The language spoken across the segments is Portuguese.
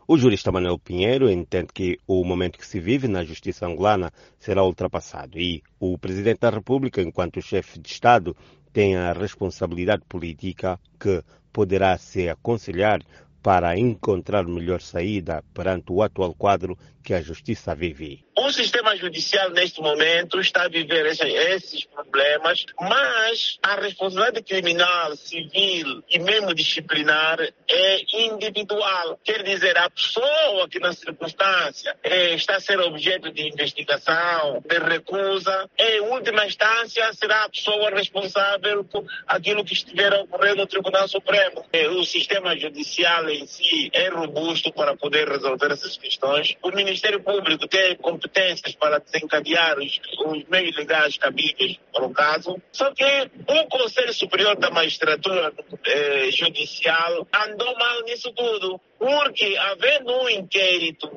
O jurista Manuel Pinheiro entende que o momento que se vive na justiça angolana será ultrapassado e o Presidente da República, enquanto chefe de Estado, tem a responsabilidade política que poderá se aconselhar para encontrar melhor saída perante o atual quadro que a justiça vive. O sistema judicial, neste momento, está a viver esses problemas, mas a responsabilidade criminal, civil e mesmo disciplinar é individual. Quer dizer, a pessoa que, na circunstância, está a ser objeto de investigação, de recusa, em última instância, será a pessoa responsável por aquilo que estiver a ocorrer no Tribunal Supremo. O sistema judicial em si é robusto para poder resolver essas questões. O Ministério Público tem competências para desencadear os meios legais cabíveis para o caso. Só que o Conselho Superior da Magistratura Judicial andou mal nisso tudo. Porque, havendo um inquérito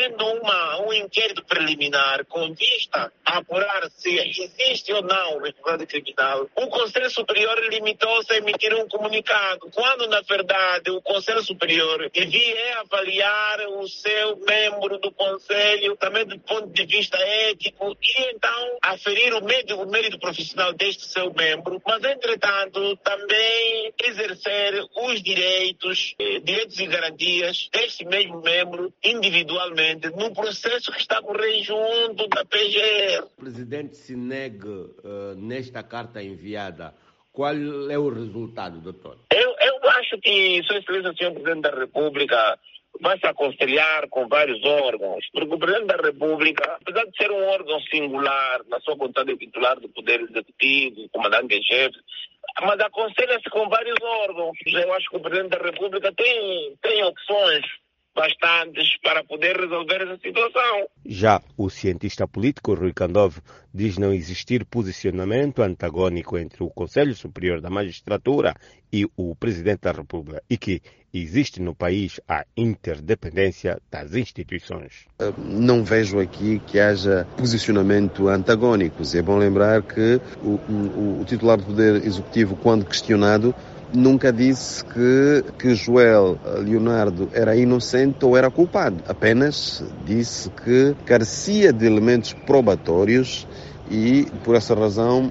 preliminar com vista a apurar se existe ou não responsabilidade criminal, o Conselho Superior limitou-se a emitir um comunicado, quando, na verdade, o Conselho Superior devia avaliar o seu membro do Conselho, também do ponto de vista ético, e então aferir o mérito profissional deste seu membro, mas, entretanto, também exercer os direitos e garantias deste mesmo membro individualmente no processo que está a correr junto da PGR. O presidente se nega nesta carta enviada. Qual é o resultado, doutor? Eu acho que Sua Excelência, Sr. Presidente da República, vai se aconselhar com vários órgãos, porque o Presidente da República, apesar de ser um órgão singular na sua condição de titular do Poder Executivo, comandante em chefe, mas aconselha-se com vários órgãos. Eu acho que o Presidente da República tem opções bastantes para poder resolver essa situação. Já o cientista político Rui Candovo diz não existir posicionamento antagônico entre o Conselho Superior da Magistratura e o Presidente da República e que existe no país a interdependência das instituições. Não vejo aqui que haja posicionamento antagônicos. É bom lembrar que o titular do Poder Executivo, quando questionado, nunca disse que Joel Leonardo era inocente ou era culpado. Apenas disse que carecia de elementos probatórios e, por essa razão,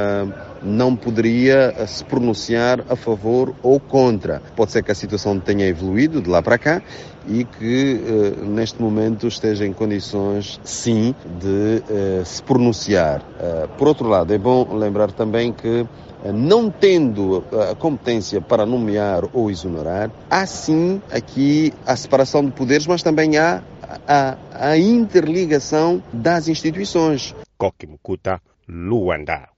não poderia se pronunciar a favor ou contra. Pode ser que a situação tenha evoluído de lá para cá e que, neste momento, esteja em condições, sim, de se pronunciar. Por outro lado, é bom lembrar também que, não tendo a competência para nomear ou exonerar, há sim aqui a separação de poderes, mas também há a interligação das instituições. Koki Mukuta, Luanda.